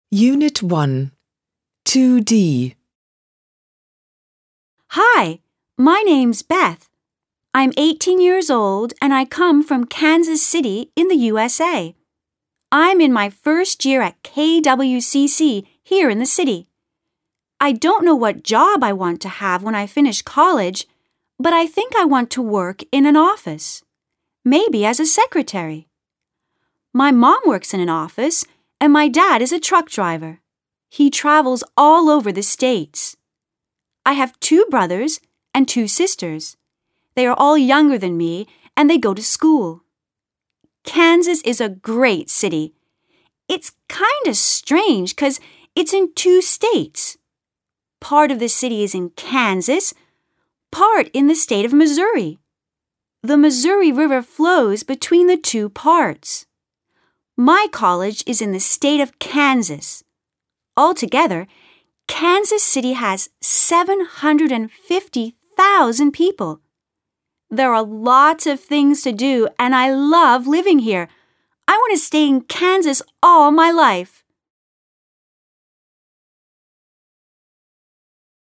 Unit 1, 2D. Hi, my name's Beth. I'm 18 years old and I come from Kansas City in the USA. I'm in my first year at KWCC here in the city. I don't know what job I want to have when I finish college, but I think I want to work in an office, maybe as a secretary. My mom works in an office and my dad is a truck driver. He travels all over the States. I have 2 brothers and 2 sisters. They are all younger than me and they go to school. Kansas is a great city. It's kind of strange because it's in 2 states. Part of the city is in Kansas, part in the state of Missouri. The Missouri River flows between the 2 parts. My college is in the state of Kansas. Altogether, Kansas City has 750,000 people. There are lots of things to do and I love living here. I want to stay in Kansas all my life.